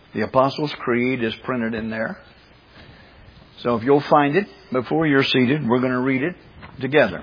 The Apostles' Creed is printed in there. So if you'll find it before you're seated, we're going to read it together.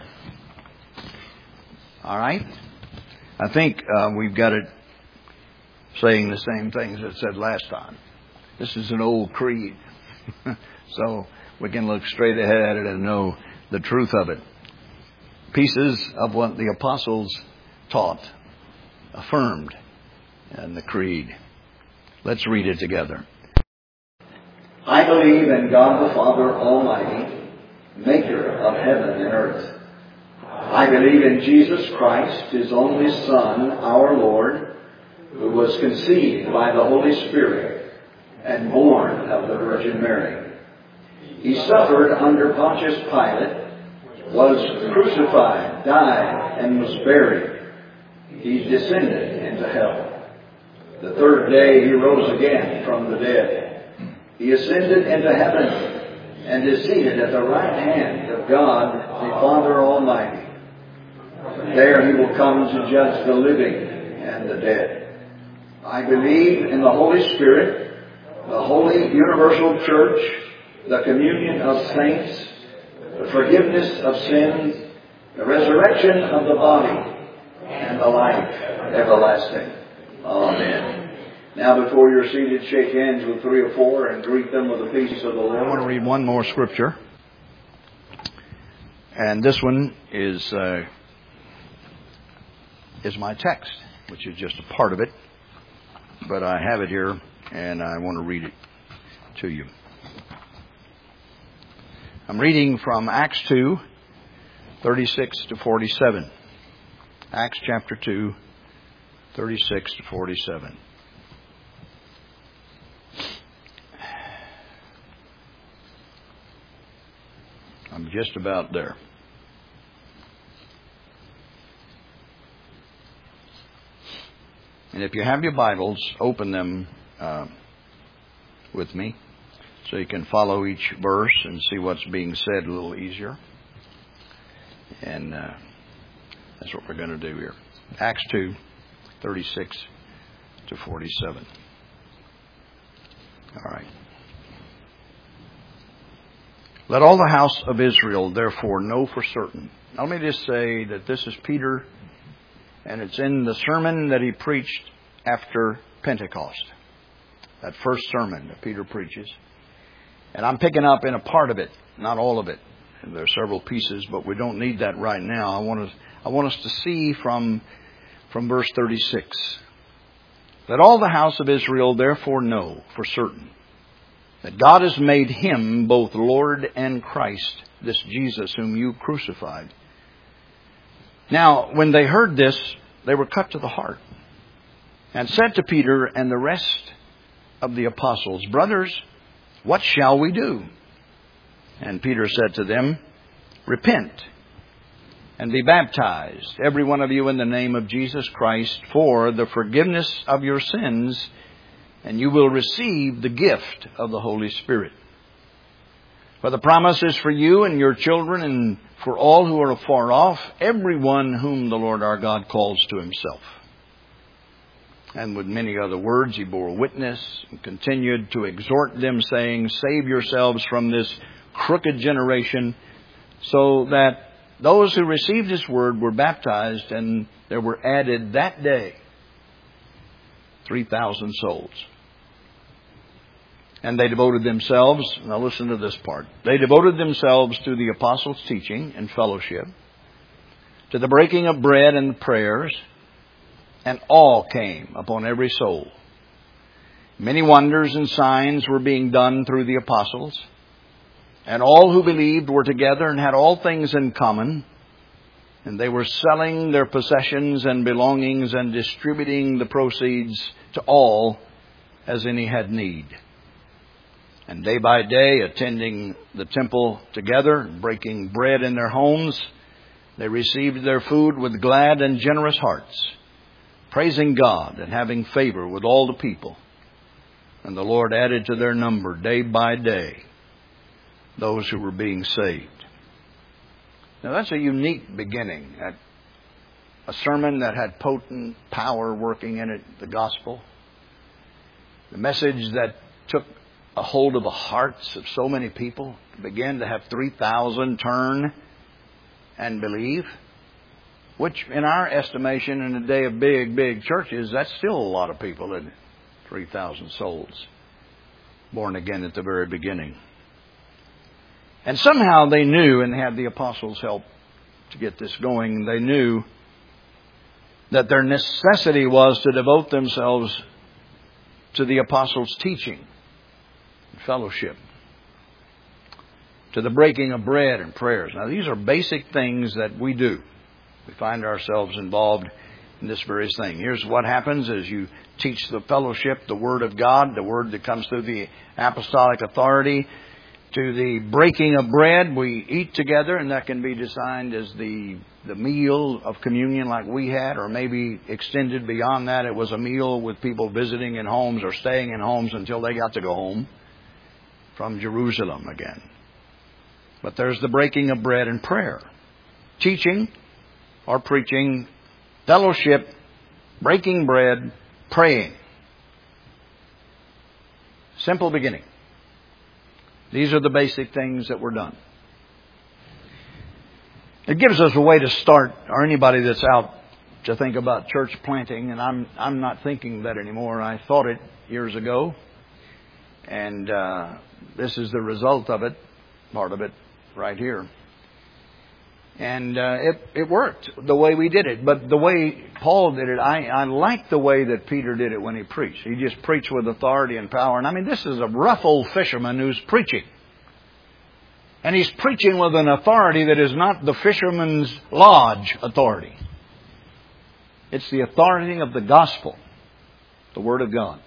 All right? I think we've got it saying the same things it said last time. This is an old creed. So we can look straight ahead at it and know the truth of it. Pieces of what the apostles taught, affirmed in the creed. Let's read it together. I believe in God the Father Almighty, maker of heaven and earth. I believe in Jesus Christ, His only Son, our Lord, who was conceived by the Holy Spirit and born of the Virgin Mary. He suffered under Pontius Pilate, was crucified, died, and was buried. He descended into hell. The third day He rose again from the dead. He ascended into heaven and is seated at the right hand of God, the Father Almighty. There He will come to judge the living and the dead. I believe in the Holy Spirit, the holy universal church, the communion of saints, the forgiveness of sins, the resurrection of the body, and the life everlasting. Amen. Now, before you're seated, shake hands with 3 or 4 and greet them with the peace of the Lord. I want to read one more scripture. And this one is my text, which is just a part of it. But I have it here, and I want to read it to you. I'm reading from Acts 2, 36 to 47. Acts chapter 2, 36 to 47. I'm just about there. And if you have your Bibles, open them with me so you can follow each verse and see what's being said a little easier. And that's what we're going to do here. Acts 2, 36 to 47. All right. Let all the house of Israel therefore know for certain. Now let me just say that this is Peter, and it's in the sermon that he preached after Pentecost. That first sermon that Peter preaches. And I'm picking up in a part of it, not all of it. And there are several pieces, but we don't need that right now. I want us to see from verse 36. Let all the house of Israel therefore know for certain that God has made Him both Lord and Christ, this Jesus whom you crucified. Now, when they heard this, they were cut to the heart, and said to Peter and the rest of the apostles, Brothers, what shall we do? And Peter said to them, Repent, and be baptized, every one of you, in the name of Jesus Christ, for the forgiveness of your sins, and you will receive the gift of the Holy Spirit. For the promise is for you and your children and for all who are afar off, everyone whom the Lord our God calls to Himself. And with many other words he bore witness and continued to exhort them, saying, Save yourselves from this crooked generation. So that those who received His word were baptized, and there were added that day 3,000 souls. And they devoted themselves, now listen to this part, they devoted themselves to the apostles' teaching and fellowship, to the breaking of bread and prayers, and awe came upon every soul. Many wonders and signs were being done through the apostles, and all who believed were together and had all things in common, and they were selling their possessions and belongings and distributing the proceeds to all as any had need. And day by day, attending the temple together, breaking bread in their homes, they received their food with glad and generous hearts, praising God and having favor with all the people. And the Lord added to their number day by day those who were being saved. Now that's a unique beginning. A sermon that had potent power working in it, the gospel. The message that took a hold of the hearts of so many people, began to have 3,000 turn and believe, which in our estimation in a day of big, big churches, that's still a lot of people, isn't it? 3,000 souls born again at the very beginning. And somehow they knew, and had the apostles' help to get this going, they knew that their necessity was to devote themselves to the apostles' teaching and fellowship, to the breaking of bread and prayers. Now, these are basic things that we do. We find ourselves involved in this very thing. Here's what happens as you teach the fellowship, the Word of God, the Word that comes through the apostolic authority, to the breaking of bread. We eat together, and that can be designed as the meal of communion like we had, or maybe extended beyond that. It was a meal with people visiting in homes or staying in homes until they got to go home from Jerusalem again. But there's the breaking of bread and prayer. Teaching or preaching, fellowship, breaking bread, praying. Simple beginning. These are the basic things that were done. It gives us a way to start, or anybody that's out to think about church planting, and I'm not thinking that anymore. I thought it years ago, and this is the result of it, part of it right here. And it worked the way we did it. But the way Paul did it, I like the way that Peter did it when he preached. He just preached with authority and power. And I mean, this is a rough old fisherman who's preaching. And he's preaching with an authority that is not the fisherman's lodge authority. It's the authority of the gospel, the Word of God.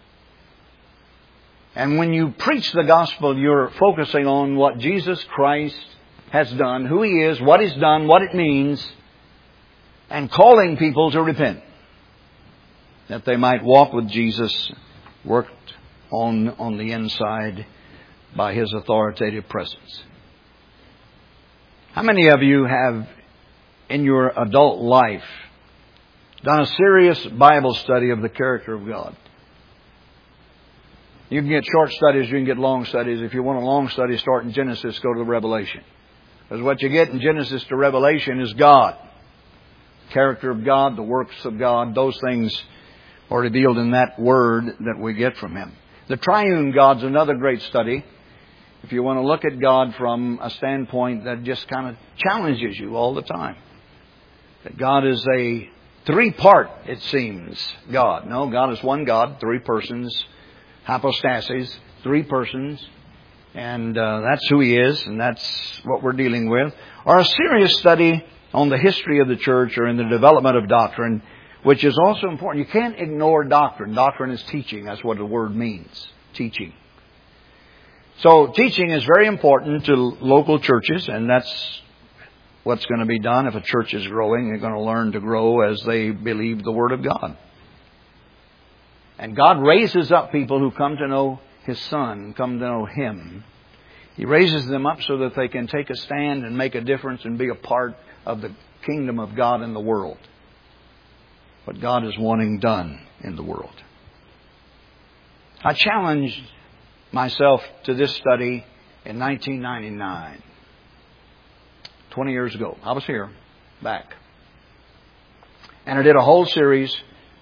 And when you preach the gospel, you're focusing on what Jesus Christ has done, who He is, what He's done, what it means, and calling people to repent, that they might walk with Jesus, worked on the inside by His authoritative presence. How many of you have, in your adult life, done a serious Bible study of the character of God? You can get short studies, you can get long studies. If you want a long study, start in Genesis, go to the Revelation. Because what you get in Genesis to Revelation is God. Character of God, the works of God, those things are revealed in that Word that we get from Him. The triune God's another great study. If you want to look at God from a standpoint that just kind of challenges you all the time. That God is a three-part, it seems, God. No, God is one God, three persons, hypostases, three persons. And that's who He is, and that's what we're dealing with. Or a serious study on the history of the church or in the development of doctrine, which is also important. You can't ignore doctrine. Doctrine is teaching. That's what the word means, teaching. So teaching is very important to local churches, and that's what's going to be done. If a church is growing, they're going to learn to grow as they believe the Word of God. And God raises up people who come to know His Son, come to know Him. He raises them up so that they can take a stand and make a difference and be a part of the kingdom of God in the world. What God is wanting done in the world. I challenged myself to this study in 1999. 20 years ago. I was here, back. And I did a whole series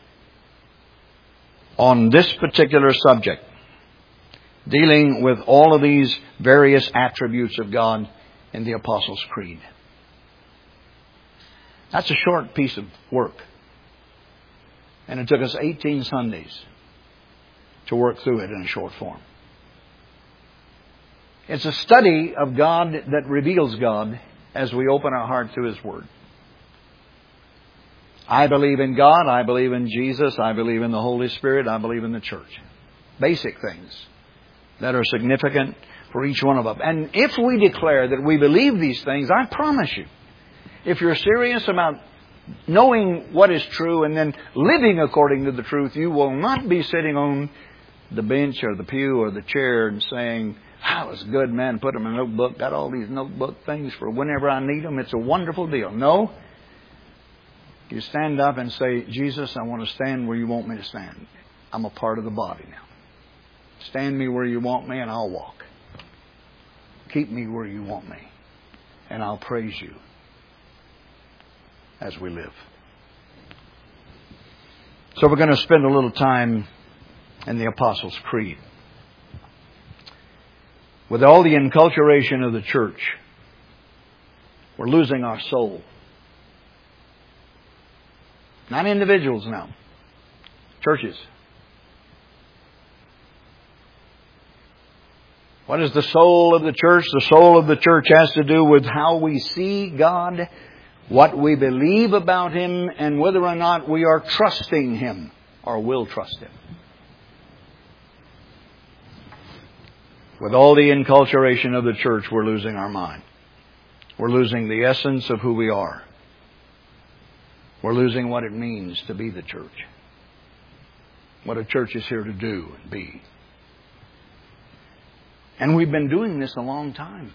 on this particular subject, dealing with all of these various attributes of God in the Apostles' Creed. That's a short piece of work. And it took us 18 Sundays to work through it in a short form. It's a study of God that reveals God as we open our heart to His Word. I believe in God. I believe in Jesus. I believe in the Holy Spirit. I believe in the church. Basic things that are significant for each one of us. And if we declare that we believe these things, I promise you, if you're serious about knowing what is true and then living according to the truth, you will not be sitting on the bench or the pew or the chair and saying, "That was good, man. Put them in a notebook. Got all these notebook things for whenever I need them. It's a wonderful deal." No. You stand up and say, "Jesus, I want to stand where you want me to stand. I'm a part of the body now. Stand me where you want me and I'll walk. Keep me where you want me and I'll praise you as we live. So we're going to spend a little time in the Apostles' Creed. With all the enculturation of the church, we're losing our soul. Not individuals now. Churches. What is the soul of the church? The soul of the church has to do with how we see God, what we believe about Him, and whether or not we are trusting Him or will trust Him. With all the enculturation of the church, we're losing our mind. We're losing the essence of who we are. We're losing what it means to be the church. What a church is here to do and be. And we've been doing this a long time.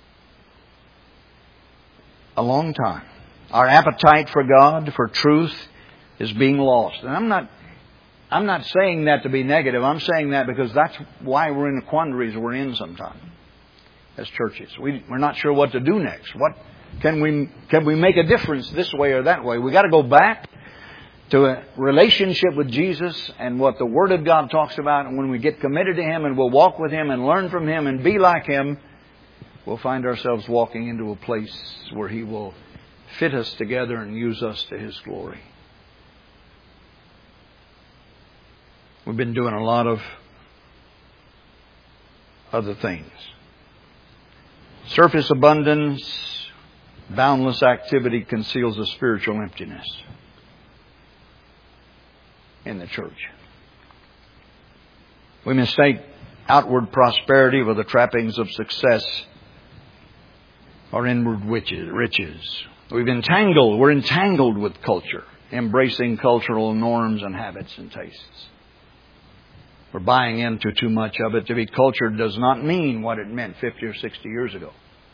A long time. Our appetite for God, for truth, is being lost. And I'm not saying that to be negative. I'm saying that because that's why we're in the quandaries we're in sometimes as churches. We're not sure what to do next. What can we make a difference this way or that way? We got to go back to a relationship with Jesus and what the Word of God talks about. And when we get committed to Him and we'll walk with Him and learn from Him and be like Him, we'll find ourselves walking into a place where He will fit us together and use us to His glory. We've been doing a lot of other things. Surface abundance, boundless activity conceals a spiritual emptiness in the church. We mistake outward prosperity with the trappings of success or inward riches. We're entangled with culture, embracing cultural norms and habits and tastes. We're buying into too much of it. To be cultured does not mean what it meant 50 or 60 years ago.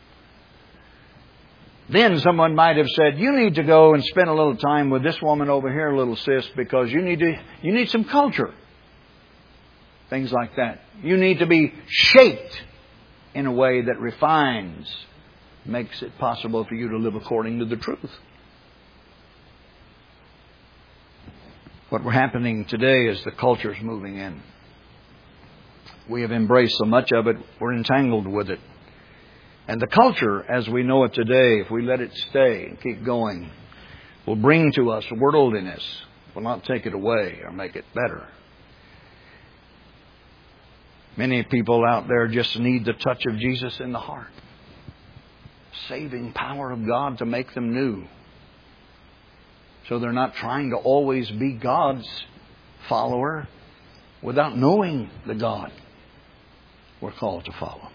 Then someone might have said, you need to go and spend a little time with this woman over here, little sis, because you need some culture. Things like that. You need to be shaped in a way that refines, makes it possible for you to live according to the truth. What we're happening today is the culture's moving in. We have embraced so much of it, we're entangled with it. And the culture, as we know it today, if we let it stay and keep going, will bring to us worldliness, will not take it away or make it better. Many people out there just need the touch of Jesus in the heart. Saving power of God to make them new. So they're not trying to always be God's follower without knowing the God we're called to follow.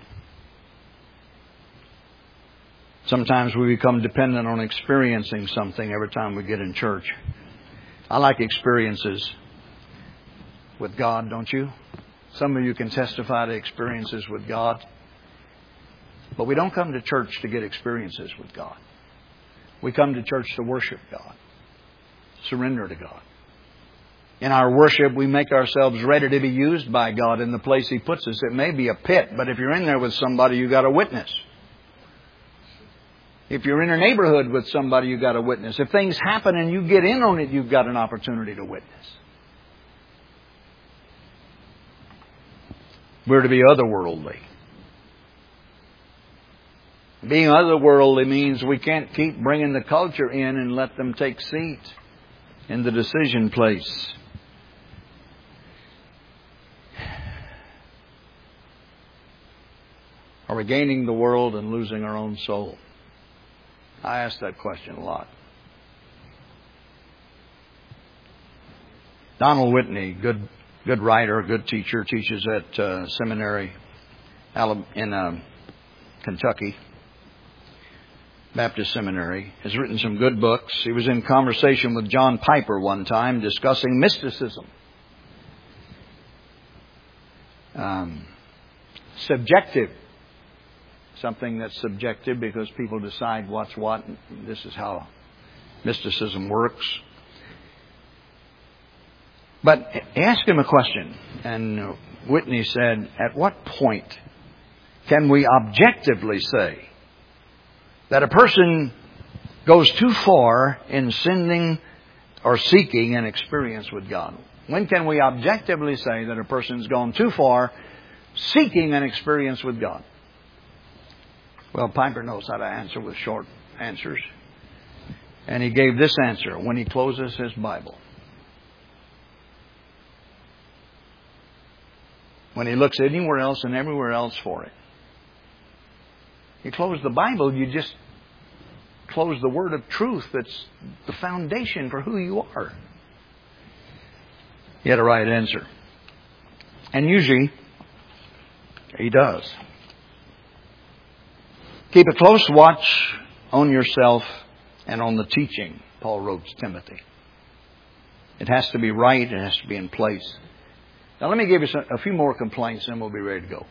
Sometimes we become dependent on experiencing something every time we get in church. I like experiences with God, don't you? Some of you can testify to experiences with God. But we don't come to church to get experiences with God. We come to church to worship God. Surrender to God. In our worship, we make ourselves ready to be used by God in the place He puts us. It may be a pit, but if you're in there with somebody, you've got a witness. If you're in a neighborhood with somebody, you've got a witness. If things happen and you get in on it, you've got an opportunity to witness. We're to be otherworldly. Being otherworldly means we can't keep bringing the culture in and let them take seat in the decision place. Are we gaining the world and losing our own soul? I ask that question a lot. Donald Whitney, good writer, good teacher, teaches at seminary in Kentucky, Baptist Seminary, has written some good books. He was in conversation with John Piper one time discussing mysticism. Subjective. Something that's subjective because people decide what's what. This is how mysticism works. But ask him a question, and Whitney said, at what point can we objectively say that a person goes too far in sending or seeking an experience with God? When can we objectively say that a person's gone too far seeking an experience with God? Well, Piper knows how to answer with short answers. And he gave this answer when he closes his Bible. When he looks anywhere else and everywhere else for it. You close the Bible, you just close the word of truth that's the foundation for who you are. He had a right answer. And usually, he does. Keep a close watch on yourself and on the teaching, Paul wrote to Timothy. It has to be right. It has to be in place. Now let me give you a few more complaints and we'll be ready to go.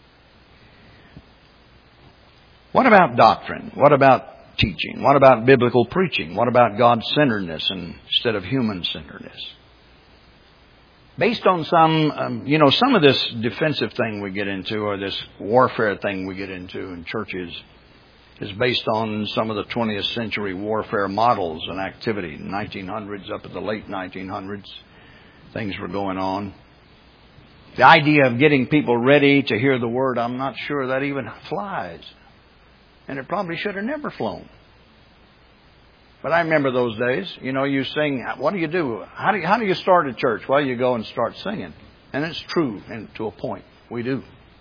What about doctrine? What about teaching? What about biblical preaching? What about God-centeredness instead of human-centeredness? Based on some of this defensive thing we get into, or this warfare thing we get into in churches, is based on some of the 20th century warfare models and activity. In the 1900s, up at the late 1900s, things were going on. The idea of getting people ready to hear the Word, I'm not sure that even flies. And it probably should have never flown. But I remember those days. You know, you sing. What do you do? How do you start a church? Well, you go and start singing. And it's true, and to a point. We do.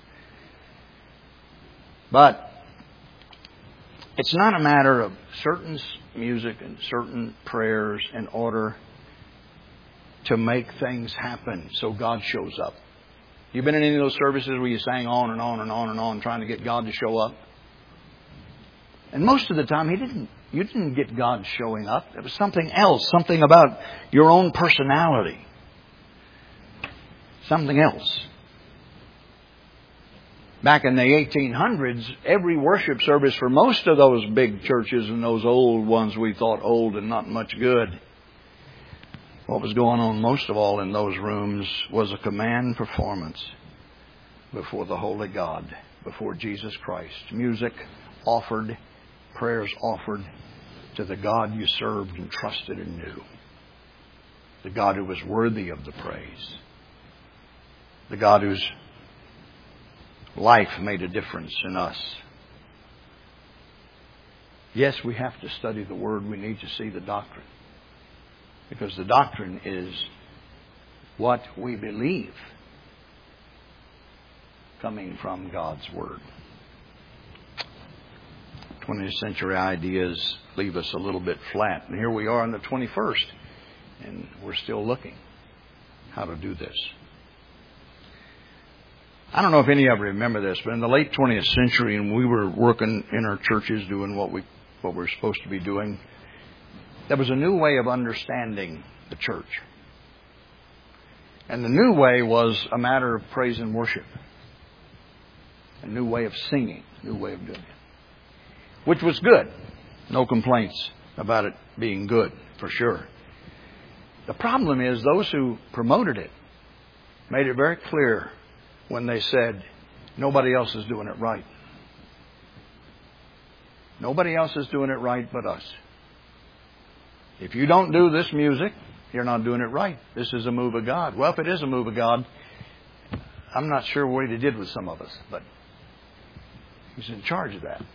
But it's not a matter of certain music and certain prayers in order to make things happen so God shows up. You been in any of those services where you sang on and on and on and on trying to get God to show up? And most of the time, you didn't get God showing up. It was something else, something about your own personality. Something else. Back in the 1800s, every worship service for most of those big churches and those old ones we thought old and not much good, what was going on most of all in those rooms was a command performance before the Holy God, before Jesus Christ. Music offered, prayers offered to the God you served and trusted and knew. The God who was worthy of the praise. The God whose life made a difference in us. Yes, we have to study the Word. We need to see the doctrine. Because the doctrine is what we believe coming from God's Word. 20th century ideas leave us a little bit flat. And here we are in the 21st. And we're still looking how to do this. I don't know if any of you remember this, but in the late 20th century, and we were working in our churches doing what we're supposed to be doing, there was a new way of understanding the church. And the new way was a matter of praise and worship. A new way of singing, a new way of doing it. Which was good. No complaints about it being good, for sure. The problem is those who promoted it made it very clear when they said, nobody else is doing it right. Nobody else is doing it right but us. If you don't do this music, you're not doing it right. This is a move of God. Well, if it is a move of God, I'm not sure what He did with some of us, but He's in charge of that.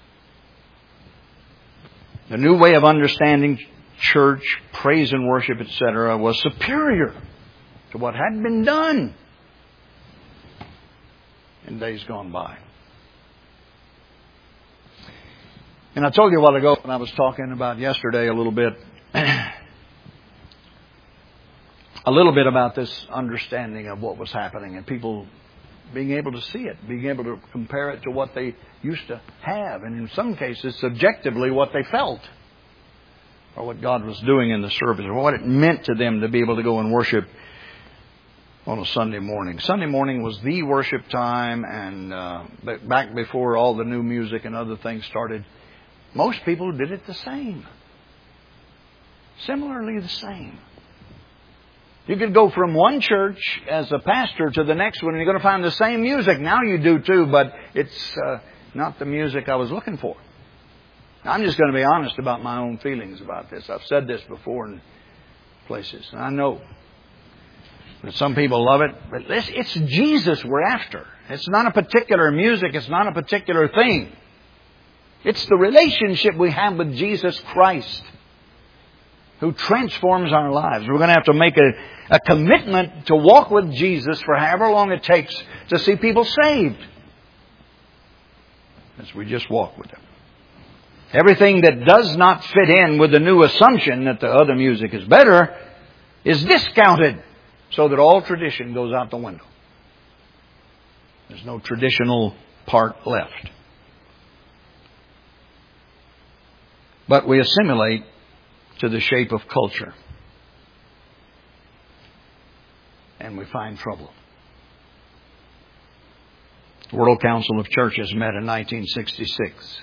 The new way of understanding church, praise and worship, etc., was superior to what had been done in days gone by. And I told you a while ago when I was talking about yesterday a little bit about this understanding of what was happening and people being able to see it, being able to compare it to what they used to have, and in some cases subjectively what they felt or what God was doing in the service or what it meant to them to be able to go and worship on a Sunday morning. Sunday morning was the worship time, and back before all the new music and other things started, most people did it the same. Similarly the same. You could go from one church as a pastor to the next one and you're going to find the same music. Now you do too, but it's not the music I was looking for. I'm just going to be honest about my own feelings about this. I've said this before in places. And I know that some people love it, but it's Jesus we're after. It's not a particular music. It's not a particular thing. It's the relationship we have with Jesus Christ, who transforms our lives. We're going to have to make a commitment to walk with Jesus for however long it takes to see people saved, as we just walk with Him. Everything that does not fit in with the new assumption that the other music is better is discounted so that all tradition goes out the window. There's no traditional part left. But we assimilate to the shape of culture. And we find trouble. The World Council of Churches met in 1966.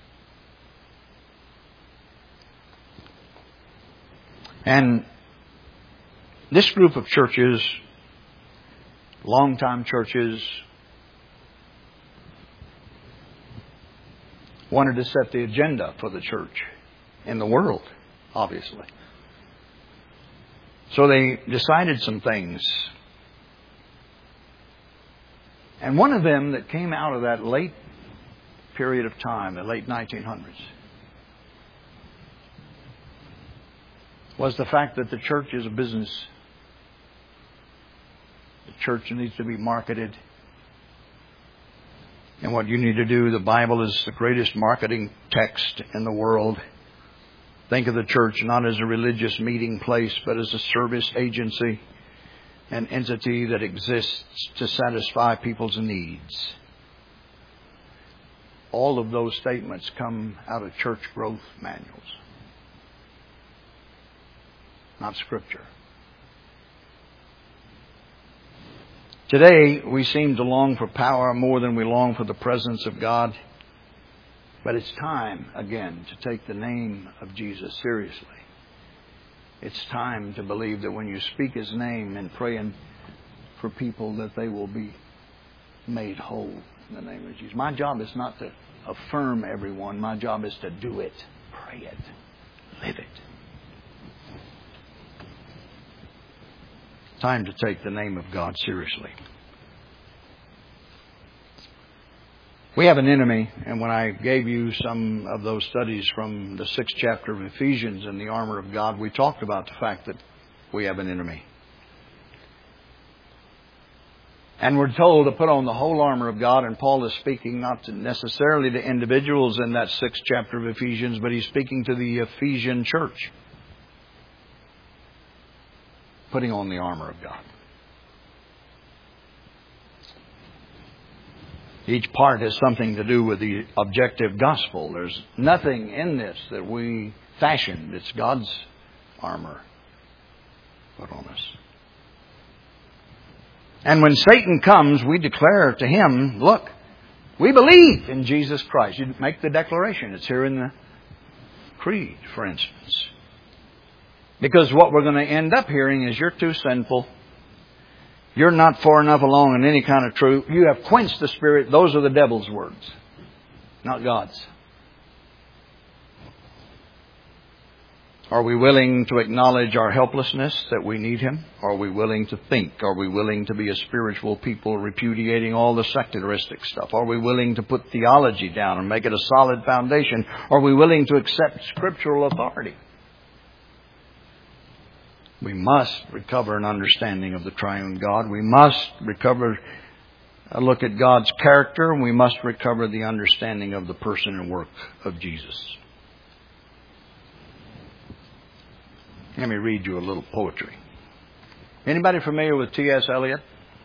And this group of churches, long-time churches, wanted to set the agenda for the church in the world, obviously. So they decided some things. And one of them that came out of that late period of time, the late 1900s, was the fact that the church is a business. The church needs to be marketed. And what you need to do, the Bible is the greatest marketing text in the world. Think of the church not as a religious meeting place, but as a service agency, an entity that exists to satisfy people's needs. All of those statements come out of church growth manuals, not Scripture. Today, we seem to long for power more than we long for the presence of God. But it's time, again, to take the name of Jesus seriously. It's time to believe that when you speak His name and praying for people, that they will be made whole in the name of Jesus. My job is not to affirm everyone. My job is to do it, pray it, live it. Time to take the name of God seriously. We have an enemy, and when I gave you some of those studies from the 6th chapter of Ephesians and the armor of God, we talked about the fact that we have an enemy. And we're told to put on the whole armor of God, and Paul is speaking not necessarily to individuals in that 6th chapter of Ephesians, but he's speaking to the Ephesian church. Putting on the armor of God. Each part has something to do with the objective gospel. There's nothing in this that we fashioned. It's God's armor put on us. And when Satan comes, we declare to him, look, we believe in Jesus Christ. You make the declaration. It's here in the creed, for instance. Because what we're going to end up hearing is you're too sinful. You're not far enough along in any kind of truth. You have quenched the Spirit. Those are the devil's words, not God's. Are we willing to acknowledge our helplessness, that we need Him? Are we willing to think? Are we willing to be a spiritual people, repudiating all the secularistic stuff? Are we willing to put theology down and make it a solid foundation? Are we willing to accept scriptural authority? We must recover an understanding of the triune God. We must recover a look at God's character, and we must recover the understanding of the person and work of Jesus. Let me read you a little poetry. Anybody familiar with T.S. Eliot?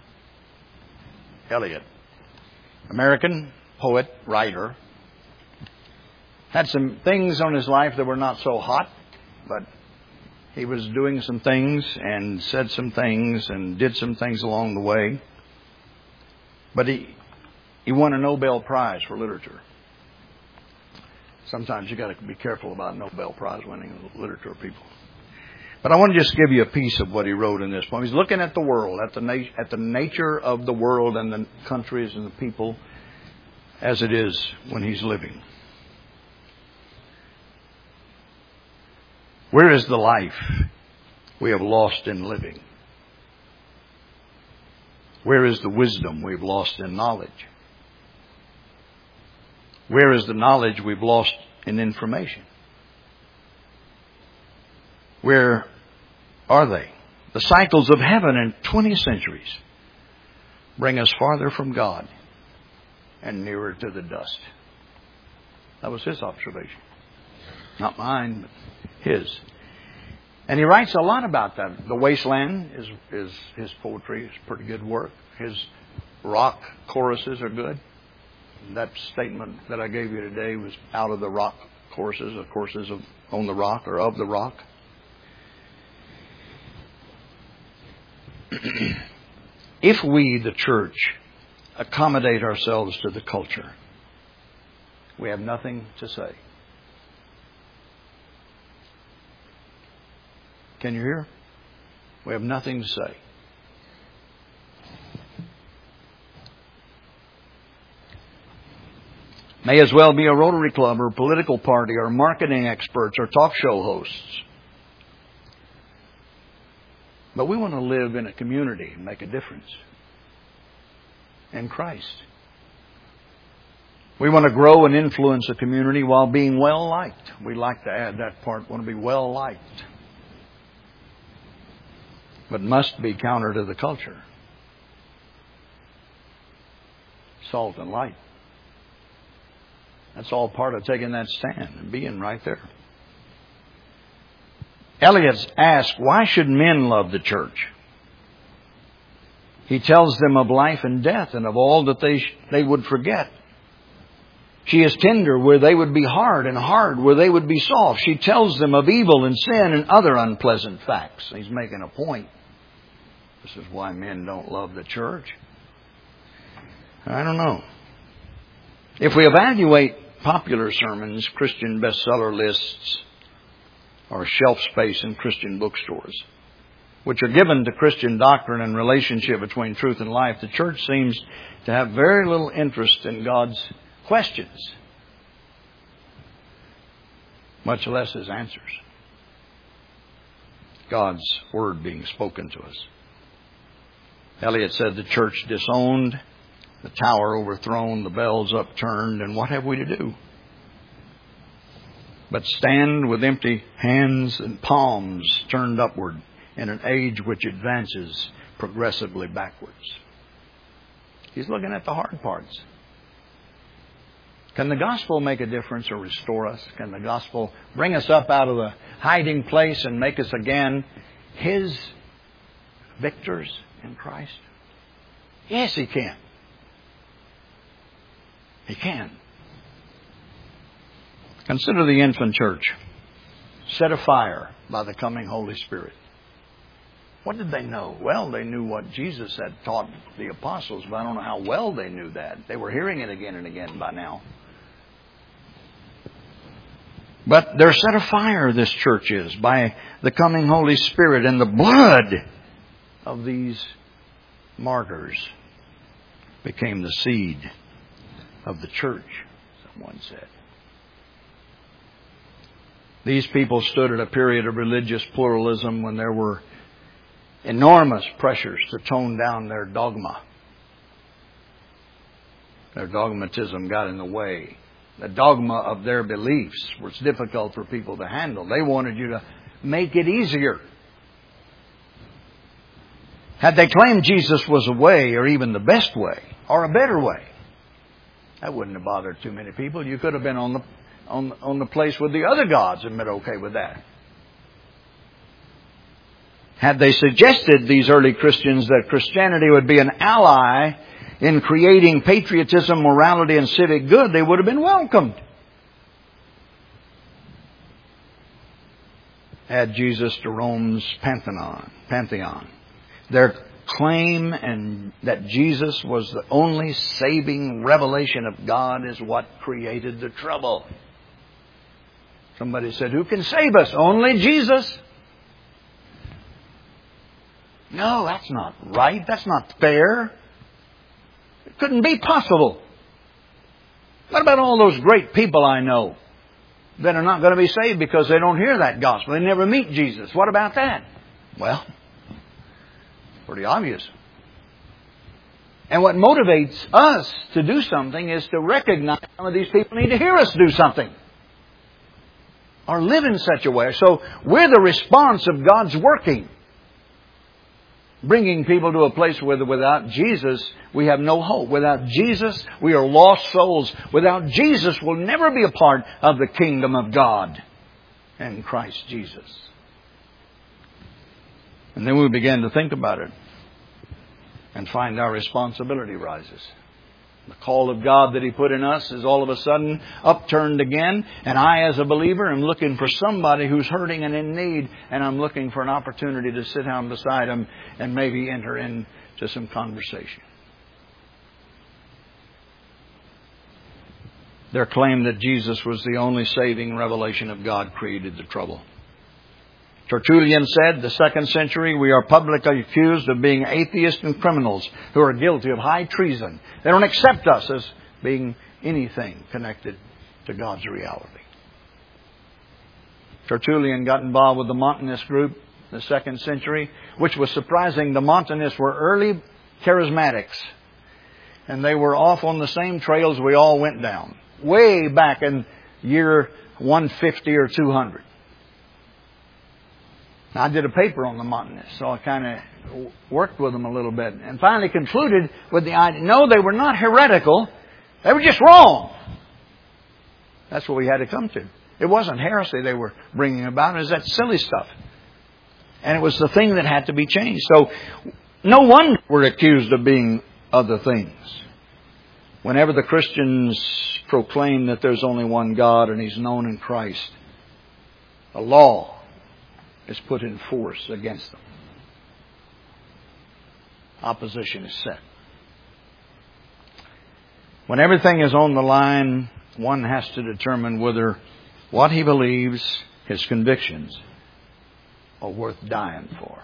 Eliot, American poet, writer. Had some things on his life that were not so hot, but he was doing some things and said some things and did some things along the way. But he won a Nobel Prize for literature. Sometimes you got to be careful about Nobel Prize winning literature people. But I want to just give you a piece of what he wrote in this poem. He's looking at the world, at the nature of the world and the countries and the people as it is when he's living. Where is the life we have lost in living? Where is the wisdom we've lost in knowledge? Where is the knowledge we've lost in information? Where are they? The cycles of heaven in 20 centuries bring us farther from God and nearer to the dust. That was his observation. Not mine, but his. And he writes a lot about that. The Wasteland is his poetry. Is pretty good work. His rock choruses are good. That statement that I gave you today was out of the rock choruses on the rock or of the rock. If we, the church, accommodate ourselves to the culture, we have nothing to say. Can you hear? We have nothing to say. May as well be a Rotary Club or political party or marketing experts or talk show hosts. But we want to live in a community and make a difference in Christ. We want to grow and influence a community while being well liked. We like to add that part. We want to be well liked. But must be counter to the culture. Salt and light. That's all part of taking that stand and being right there. Eliot's asked, why should men love the church? He tells them of life and death and of all that they would forget. She is tender where they would be hard and hard where they would be soft. She tells them of evil and sin and other unpleasant facts. He's making a point. This is why men don't love the church. I don't know. If we evaluate popular sermons, Christian bestseller lists, or shelf space in Christian bookstores, which are given to Christian doctrine and relationship between truth and life, the church seems to have very little interest in God's questions, much less His answers. God's Word being spoken to us. Eliot said the church disowned, the tower overthrown, the bells upturned, and what have we to do? But stand with empty hands and palms turned upward in an age which advances progressively backwards. He's looking at the hard parts. Can the gospel make a difference or restore us? Can the gospel bring us up out of the hiding place and make us again His victors in Christ? Yes, He can. He can. Consider the infant church, set afire by the coming Holy Spirit. What did they know? Well, they knew what Jesus had taught the apostles, but I don't know how well they knew that. They were hearing it again and again by now. But they're set afire, this church is, by the coming Holy Spirit, and the blood of these martyrs became the seed of the church, someone said. These people stood at a period of religious pluralism when there were enormous pressures to tone down their dogma. Their dogmatism got in the way. The dogma of their beliefs was difficult for people to handle. They wanted you to make it easier. Had they claimed Jesus was a way, or even the best way, or a better way, that wouldn't have bothered too many people. You could have been on the place with the other gods and been okay with that. Had they suggested, these early Christians, that Christianity would be an ally in creating patriotism, morality, and civic good, they would have been welcomed. Add Jesus to Rome's pantheon. Their claim and that Jesus was the only saving revelation of God is what created the trouble. Somebody said, who can save us? Only Jesus. No, that's not right. That's not fair. It couldn't be possible. What about all those great people I know that are not going to be saved because they don't hear that gospel? They never meet Jesus. What about that? Well, pretty obvious. And what motivates us to do something is to recognize some of these people need to hear us do something. Or live in such a way. So we're the response of God's working. Bringing people to a place where without Jesus, we have no hope. Without Jesus, we are lost souls. Without Jesus, we'll never be a part of the kingdom of God and Christ Jesus. And then we begin to think about it and find our responsibility rises. The call of God that He put in us is all of a sudden upturned again. And I, as a believer, am looking for somebody who's hurting and in need. And I'm looking for an opportunity to sit down beside them and maybe enter into some conversation. Their claim that Jesus was the only saving revelation of God created the trouble. Tertullian said, the 2nd century, we are publicly accused of being atheists and criminals who are guilty of high treason. They don't accept us as being anything connected to God's reality. Tertullian got involved with the Montanist group in the 2nd century, which was surprising. The Montanists were early charismatics, and they were off on the same trails we all went down, way back in year 150 or 200. I did a paper on the Montanists, so I kind of worked with them a little bit and finally concluded with the idea, no, they were not heretical. They were just wrong. That's what we had to come to. It wasn't heresy they were bringing about. It was that silly stuff. And it was the thing that had to be changed. So no wonder we're accused of being other things. Whenever the Christians proclaim that there's only one God and He's known in Christ, a law is put in force against them. Opposition is set. When everything is on the line, one has to determine whether what he believes, his convictions, are worth dying for.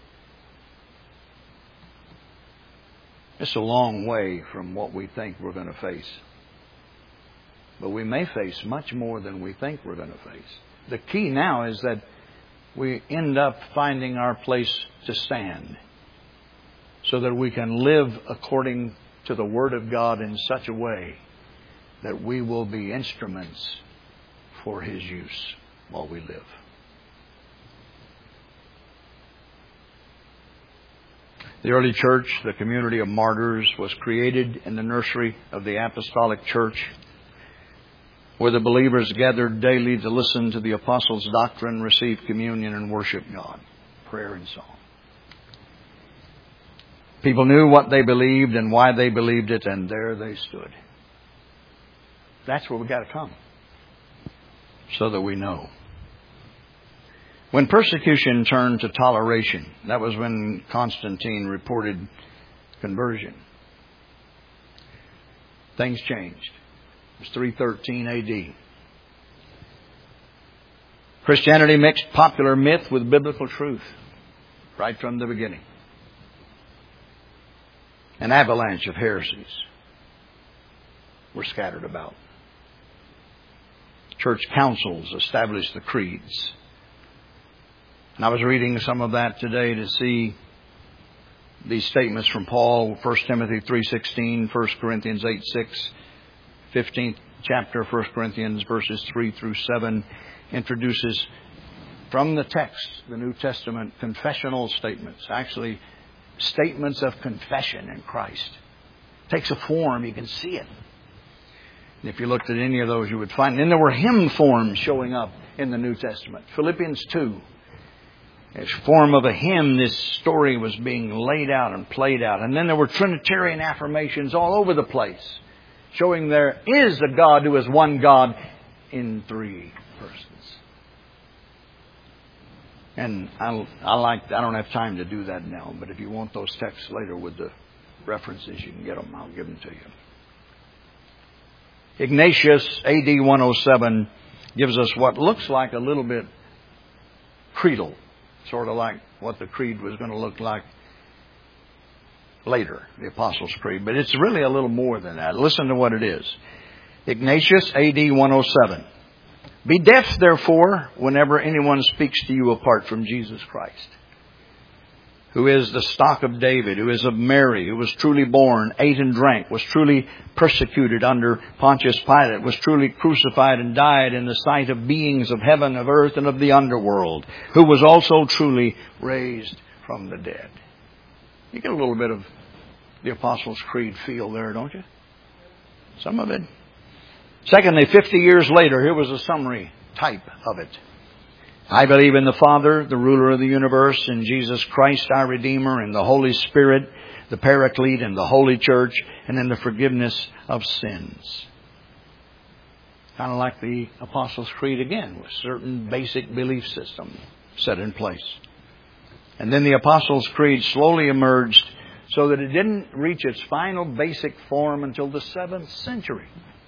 It's a long way from what we think we're going to face. But we may face much more than we think we're going to face. The key now is that we end up finding our place to stand so that we can live according to the Word of God in such a way that we will be instruments for His use while we live. The early church, the community of martyrs, was created in the nursery of the apostolic church, where the believers gathered daily to listen to the apostles' doctrine, receive communion, and worship God. Prayer and song. People knew what they believed and why they believed it, and there they stood. That's where we've got to come, so that we know. When persecution turned to toleration, that was when Constantine reported conversion. Things changed. It was 313 A.D. Christianity mixed popular myth with biblical truth right from the beginning. An avalanche of heresies were scattered about. Church councils established the creeds. And I was reading some of that today to see these statements from Paul, 1 Timothy 3:16, 1 Corinthians 8:6, 15th chapter, 1 Corinthians verses 3 through 7, introduces from the text, the New Testament, confessional statements. Actually, statements of confession in Christ. It takes a form, you can see it. And if you looked at any of those, you would find. And then there were hymn forms showing up in the New Testament. Philippians 2. As form of a hymn, this story was being laid out and played out. And then there were Trinitarian affirmations all over the place, showing there is a God who is one God in three persons. And I don't have time to do that now, but if you want those texts later with the references, you can get them. I'll give them to you. Ignatius, A.D. 107, gives us what looks like a little bit creedal Sort of like what the creed was going to look like later, the Apostles' Creed. But it's really a little more than that. Listen to what it is. Ignatius, A.D. 107. Be deaf, therefore, whenever anyone speaks to you apart from Jesus Christ, who is the stock of David, who is of Mary, who was truly born, ate and drank, was truly persecuted under Pontius Pilate, was truly crucified and died in the sight of beings of heaven, of earth, and of the underworld, who was also truly raised from the dead. You get a little bit of the Apostles' Creed feel there, don't you? Some of it. Secondly, 50 years later, here was a summary type of it. I believe in the Father, the ruler of the universe, in Jesus Christ, our Redeemer, in the Holy Spirit, the Paraclete, and the Holy Church, and in the forgiveness of sins. Kind of like the Apostles' Creed again, with certain basic belief system set in place. And then the Apostles' Creed slowly emerged so that it didn't reach its final basic form until the 7th century.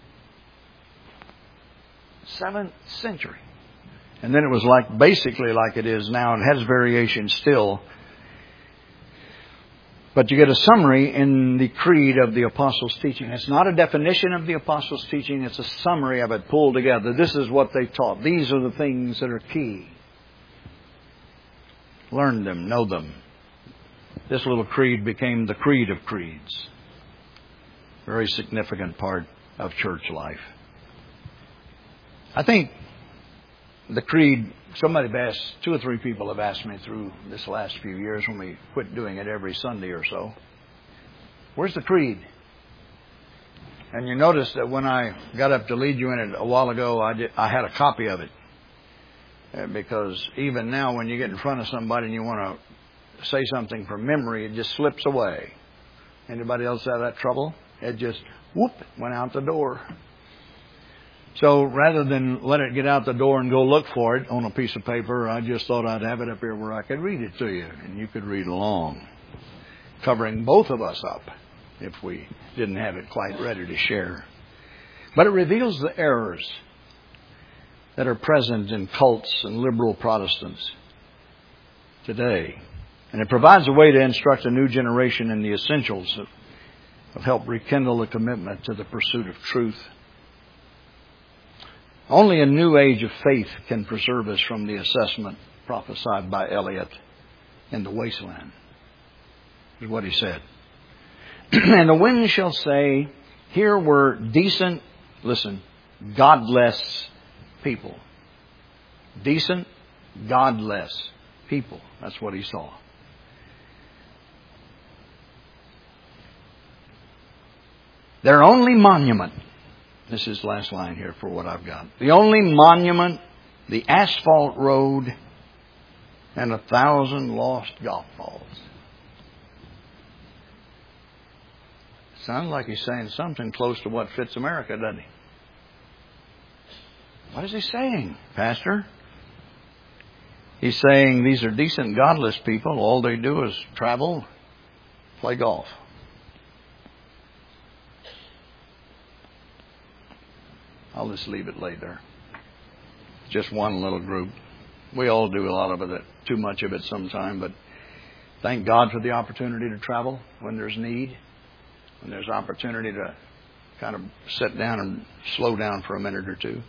7th century. And then it was basically like it is now, and has variations still. But you get a summary in the creed of the Apostles' teaching. It's not a definition of the Apostles' teaching. It's a summary of it pulled together. This is what they taught. These are the things that are key. Learn them, know them. This little creed became the creed of creeds. Very significant part of church life. I think the creed, two or three people have asked me through this last few years when we quit doing it every Sunday or so, where's the creed? And you notice that when I got up to lead you in it a while ago, I had a copy of it. Because even now when you get in front of somebody and you want to say something from memory, it just slips away. Anybody else have that trouble? It just, went out the door. So rather than let it get out the door and go look for it on a piece of paper, I just thought I'd have it up here where I could read it to you. And you could read along, covering both of us up if we didn't have it quite ready to share. But it reveals the errors that are present in cults and liberal Protestants today. And it provides a way to instruct a new generation in the essentials of help rekindle the commitment to the pursuit of truth. Only a new age of faith can preserve us from the assessment prophesied by Eliot in the wasteland, is what he said. And the wind shall say, here were decent, listen, godless people. Decent, godless people. That's what he saw. Their only monument, this is the last line here for what I've got. The only monument, the asphalt road, and 1,000 lost golf balls. Sounds like he's saying something close to what fits America, doesn't he? What is he saying, Pastor? He's saying these are decent, godless people. All they do is travel, play golf. I'll just leave it laid there. Just one little group. We all do a lot of it, too much of it sometime, but thank God for the opportunity to travel when there's need, when there's opportunity to kind of sit down and slow down for a minute or two.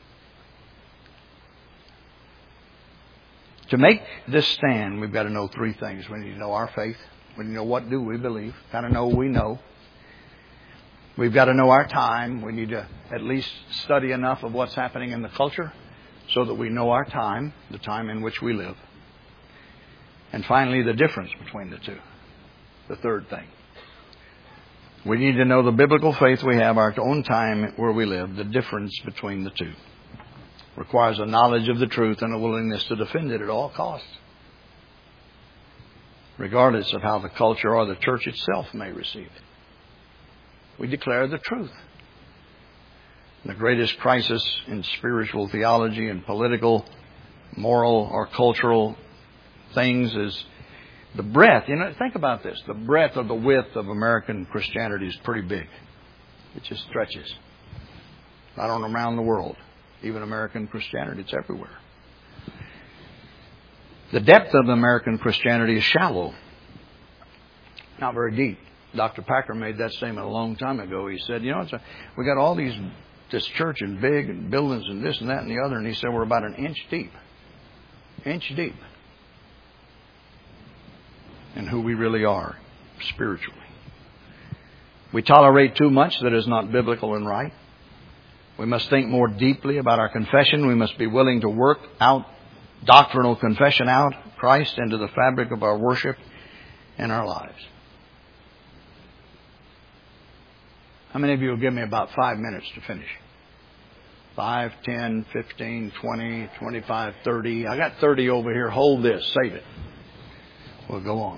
To make this stand, we've got to know three things. We need to know our faith. We need to know what do we believe. Got to know what we know. We've got to know our time. We need to at least study enough of what's happening in the culture so that we know our time, the time in which we live. And finally, the difference between the two. The third thing. We need to know the biblical faith we have, our own time where we live, the difference between the two. Requires a knowledge of the truth and a willingness to defend it at all costs, regardless of how the culture or the church itself may receive it. We declare the truth. The greatest crisis in spiritual theology and political, moral, or cultural things is the breadth. Think about this. The breadth or the width of American Christianity is pretty big. It just stretches. Not on around the world. Even American Christianity, it's everywhere. The depth of American Christianity is shallow, not very deep. Dr. Packer made that statement a long time ago. He said, we got all this church and big and buildings and this and that and the other, and he said we're about an inch deep. Inch deep. In who we really are spiritually. We tolerate too much that is not biblical and right. We must think more deeply about our confession. We must be willing to work out doctrinal confession out, Christ into the fabric of our worship and our lives. How many of you will give me about 5 minutes to finish? 5, 10, 15, 20, 25, 30. I got 30 over here. Hold this. Save it. We'll go on.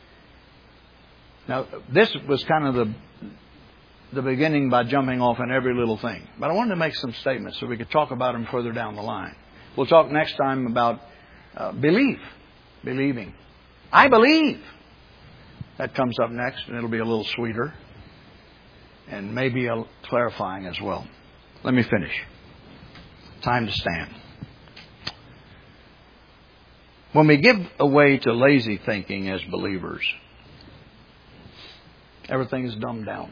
Now, this was kind of the beginning by jumping off on every little thing. But I wanted to make some statements so we could talk about them further down the line. We'll talk next time about belief. Believing. I believe. That comes up next, and it'll be a little sweeter. And maybe clarifying as well. Let me finish. Time to stand. When we give away to lazy thinking as believers, everything is dumbed down.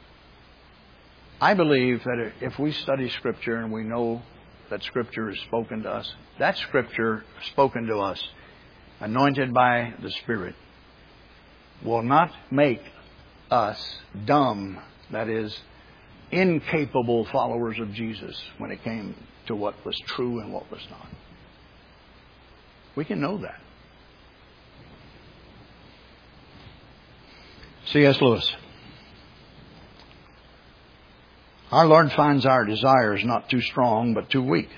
I believe that if we study Scripture and we know that Scripture is spoken to us, that Scripture spoken to us, anointed by the Spirit, will not make us dumb, that is, incapable followers of Jesus when it came to what was true and what was not. We can know that. C.S. Lewis. Our Lord finds our desires not too strong, but too weak.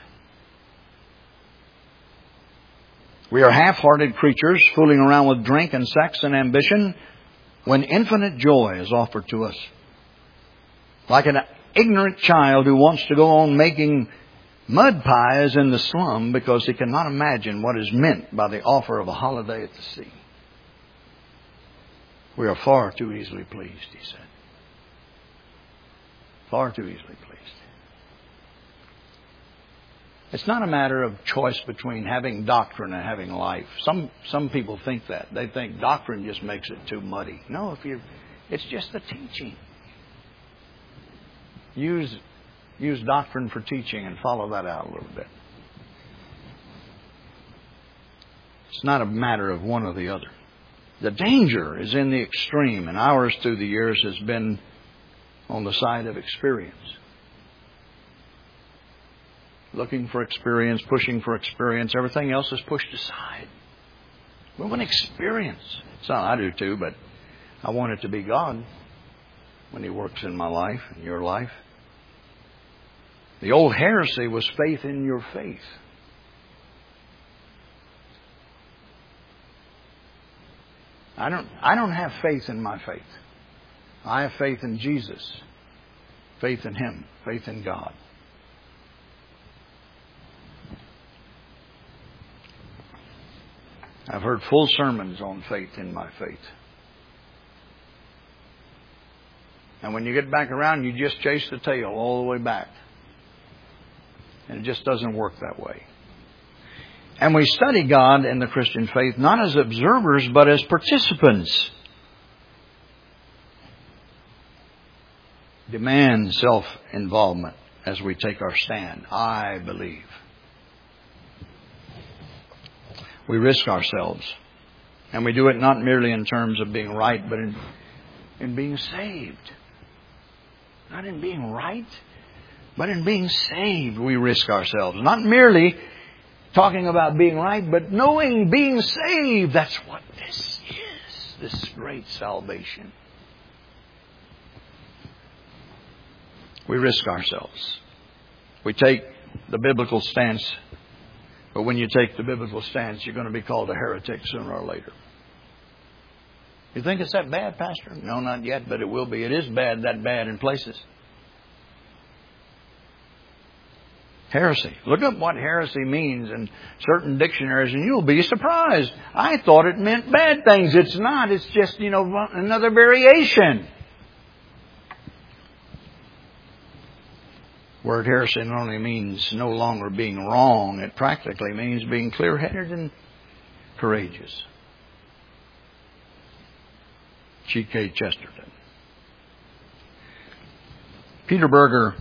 We are half-hearted creatures fooling around with drink and sex and ambition when infinite joy is offered to us. Like an ignorant child who wants to go on making mud pies in the slum because he cannot imagine what is meant by the offer of a holiday at the sea. We are far too easily pleased, he said. Far too easily pleased. It's not a matter of choice between having doctrine and having life. Some people think that. They think doctrine just makes it too muddy. No, it's just the teaching. Use doctrine for teaching and follow that out a little bit. It's not a matter of one or the other. The danger is in the extreme, and ours through the years has been on the side of experience. Looking for experience, pushing for experience. Everything else is pushed aside. We want experience. So I do too, but I want it to be God when He works in my life, in your life. The old heresy was faith in your faith. I don't have faith in my faith. I have faith in Jesus. Faith in Him. Faith in God. I've heard full sermons on faith in my faith. And when you get back around, you just chase the tail all the way back. And it just doesn't work that way. And we study God in the Christian faith not as observers, but as participants. Demand self-involvement as we take our stand. I believe. We risk ourselves. And we do it not merely in terms of being right, but in being saved. Not in being right, but in being saved, we risk ourselves. Not merely talking about being right, but knowing being saved. That's what this is. This great salvation. We risk ourselves. We take the biblical stance. But when you take the biblical stance, you're going to be called a heretic sooner or later. You think it's that bad, Pastor? No, not yet, but it will be. It is bad, that bad in places. Heresy. Look up what heresy means in certain dictionaries and you'll be surprised. I thought it meant bad things. It's not. It's just, another variation. Word heresy not only means no longer being wrong, it practically means being clear-headed and courageous. G.K. Chesterton. Peter Berger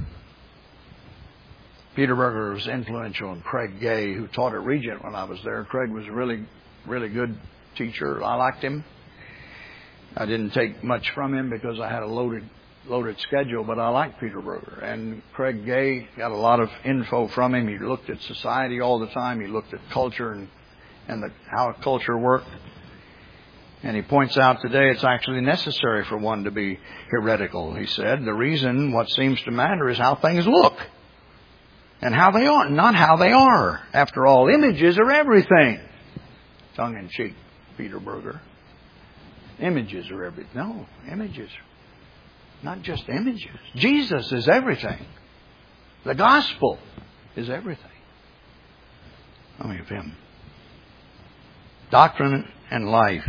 was influential, and Craig Gay, who taught at Regent when I was there. Craig was a really, really good teacher. I liked him. I didn't take much from him because I had a loaded schedule, but I liked Peter Berger. And Craig Gay got a lot of info from him. He looked at society all the time. He looked at culture and how culture worked. And he points out today it's actually necessary for one to be heretical. He said the reason what seems to matter is how things look and how they are, not how they are. After all, images are everything. Tongue in cheek, Peter Berger. Images are everything. No, images. Not just images. Jesus is everything. The gospel is everything. How many of Him? Doctrine and life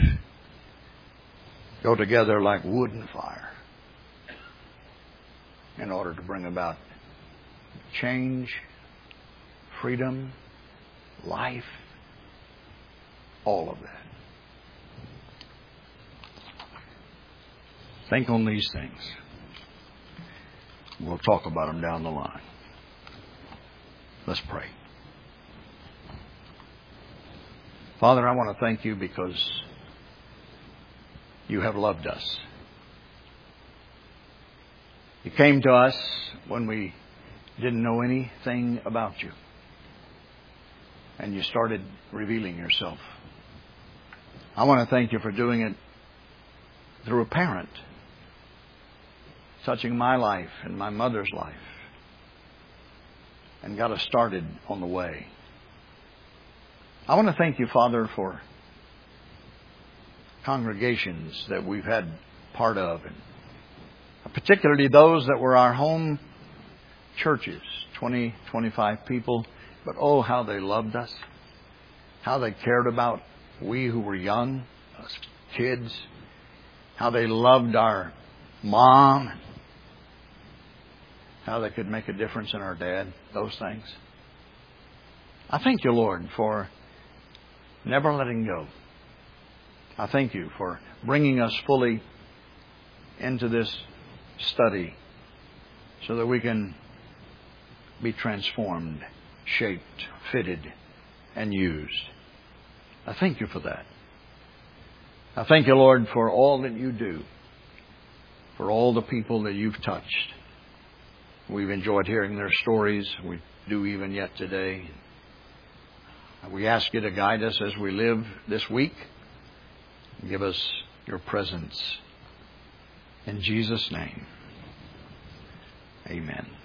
go together like wood and fire in order to bring about change, freedom, life, all of that. Think on these things. We'll talk about them down the line. Let's pray. Father, I want to thank You because You have loved us. You came to us when we didn't know anything about You. And You started revealing Yourself. I want to thank You for doing it through a parent, touching my life and my mother's life, and got us started on the way. I want to thank You, Father, for congregations that we've had part of, and particularly those that were our home churches, 20, 25 people. But oh, how they loved us, how they cared about we who were young, us kids, how they loved our mom, how they could make a difference in our dad, those things. I thank You, Lord, for never letting go. I thank You for bringing us fully into this study so that we can be transformed, shaped, fitted, and used. I thank You for that. I thank You, Lord, for all that You do, for all the people that You've touched. We've enjoyed hearing their stories. We do even yet today. We ask You to guide us as we live this week. Give us Your presence. In Jesus' name, amen.